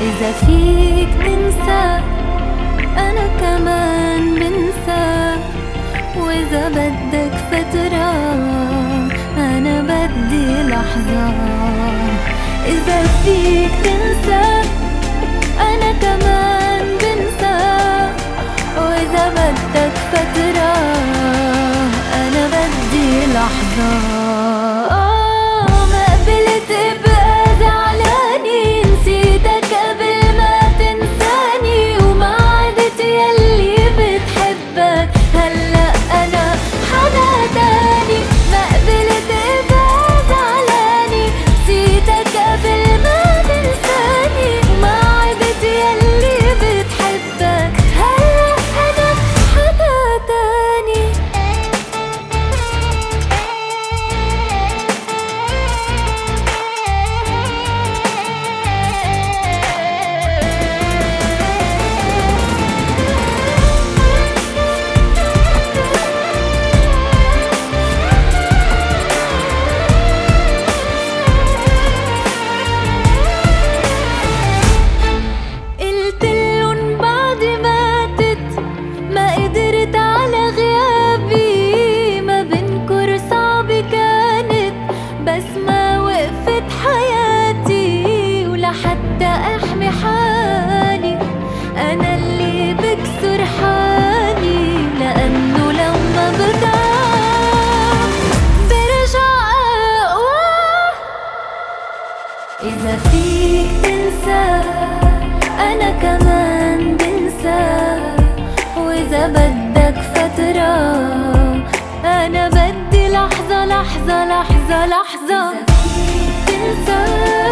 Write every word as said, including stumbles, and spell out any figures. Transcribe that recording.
إذا فيك تنسى أنا كمان بنسى، وإذا بدك فترة أنا بدي لحظة. إذا فيك تنسى أنا كمان بنسى، وإذا بدك فترة أنا بدي لحظة. حتى احمي حالي انا اللي بكسر حالي، لانه لما بضعف برجع اقوى. اذا فيك تنسى انا كمان بنسى، واذا بدك فترة انا بدي لحظة لحظة لحظة لحظة. إذا فيك تنسى